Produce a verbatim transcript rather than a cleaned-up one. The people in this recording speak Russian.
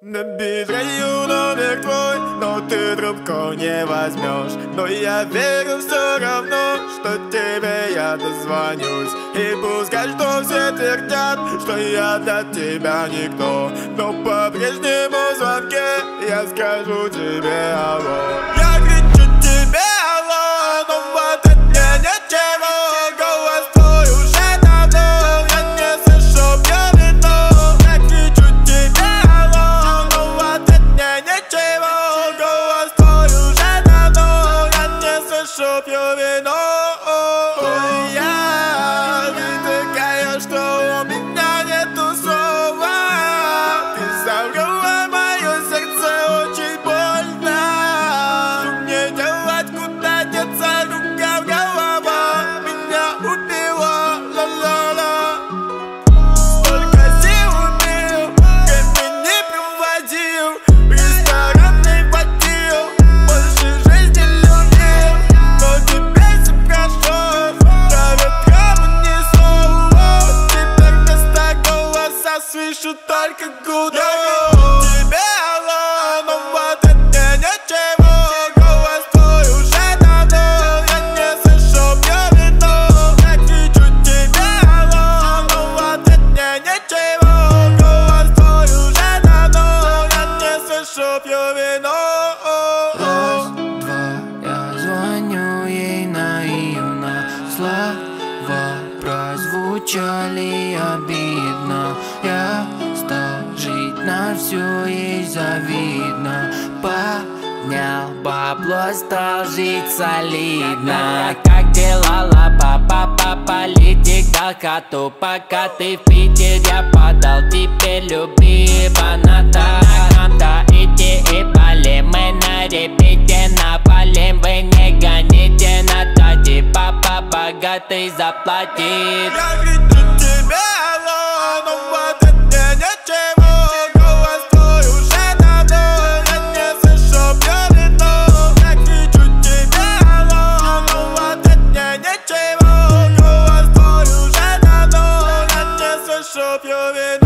Набираю номер твой, но ты трубку не возьмешь. Но я верю все равно, что тебе я дозвонюсь. И пускай что все твердят, что я для тебя никто, но по-прежнему звонке я скажу тебе алло. Я кричу тебе алло, но в ответ мне ничего. Голос твой уже давно, я не слышу пьяно. Я кричу тебе алло, но в ответ мне ничего. Голос твой уже давно, я не слышу пьяно. Я, ты такая, что у меня нету слова. Ты забрала мое сердце очень больно. Что мне делать, куда деться, рука в голова меня убила, ла-ла-ла. Столько сил убил, времени проводил, в ресторан не водил, больше жизни любил. Но теперь все прошло, правят траву не слово. Теперь вместо голоса слышу только гудок. Тебе алло, но в ответ мне ничего. Голос твой уже давно, я не слышу пьяно. Я кричу тебе алло, но в ответ мне ничего. Голос твой уже давно, я не слышу пьяно. Раз, два, я звоню ей наивно. Слова прозвучали обидно. Я стал жить на все, ей завидно. Поднял бабло, стал жить солидно. Как дела, ла-па-па-па, политика коту. Пока ты в Питере, я подал, теперь люби баната. Нам-то идти и болим, мы на репите навалим. Вы не гоните на тати, папа богатый заплатит. Я кричу тебе алло, но в ответ мне ничего. Голос твой уже давно, я не слышу пьяно. Я кричу тебе алло, но в ответ мне ничего. Голос твой уже давно, я не слышу пьяно.